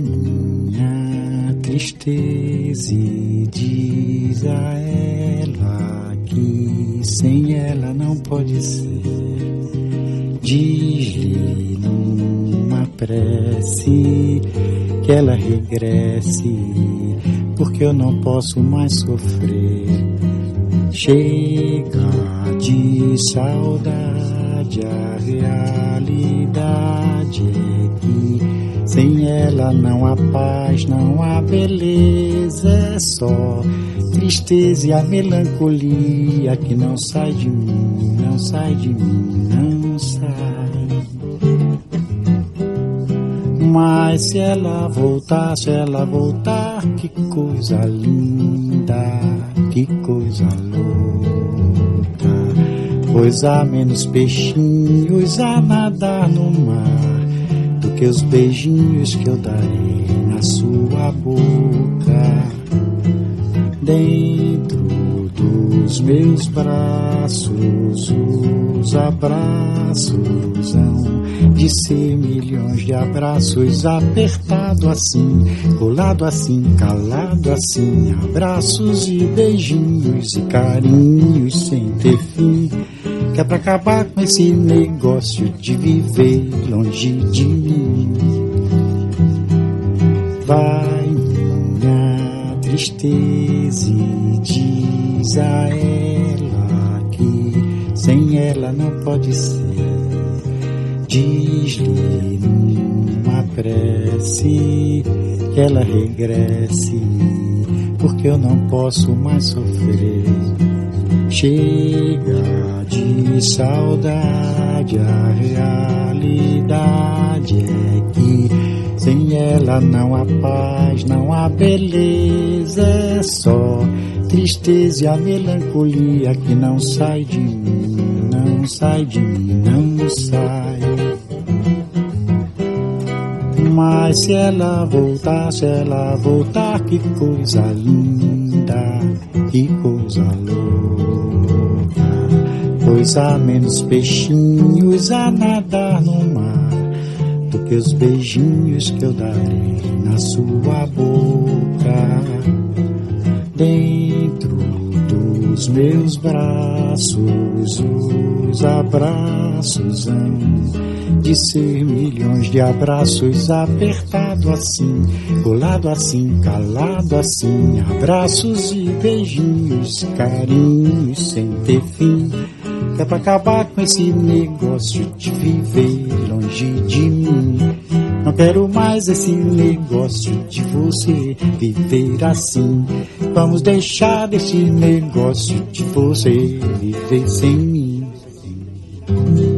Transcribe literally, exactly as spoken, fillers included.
minha tristeza e diz a ela que sem ela não pode ser. Diz-lhe numa prece que ela regresse, porque eu não posso mais sofrer. Chega de saudade, a realidade é que sem ela não há paz, não há beleza, é só tristeza e a melancolia que não sai de mim, não sai de mim, não sai. Mas se ela voltar, se ela voltar, que coisa linda, que coisa louca. Pois há menos peixinhos a nadar no mar do que os beijinhos que eu darei na sua boca. Dentro dos meus braços, os abraços hão de ser milhões de abraços, apertado assim, colado assim, calado assim, abraços e beijinhos e carinhos sem ter fim, que é pra acabar com esse negócio de viver longe de mim. Vai minha tristeza e diz a ela que sem ela não pode ser. Diz-lhe numa prece que ela regresse, porque eu não posso mais sofrer. Chega de saudade, a realidade é que sem ela não há paz, não há beleza, é só tristeza e a melancolia que não sai de mim, não sai de mim, não sai. Mas se ela voltar, se ela voltar, que coisa linda, que coisa louca. Pois há menos peixinhos a nadar no mar do que os beijinhos que eu darei na sua boca. Dentro dos meus braços, os abraços hão de ser milhões de abraços, apertado assim, colado assim, calado assim, abraços e beijinhos, carinhos sem ter fim, que é pra acabar com esse negócio de viver longe de mim. Não quero mais esse negócio de você viver assim. Vamos deixar desse negócio de você viver sem mim.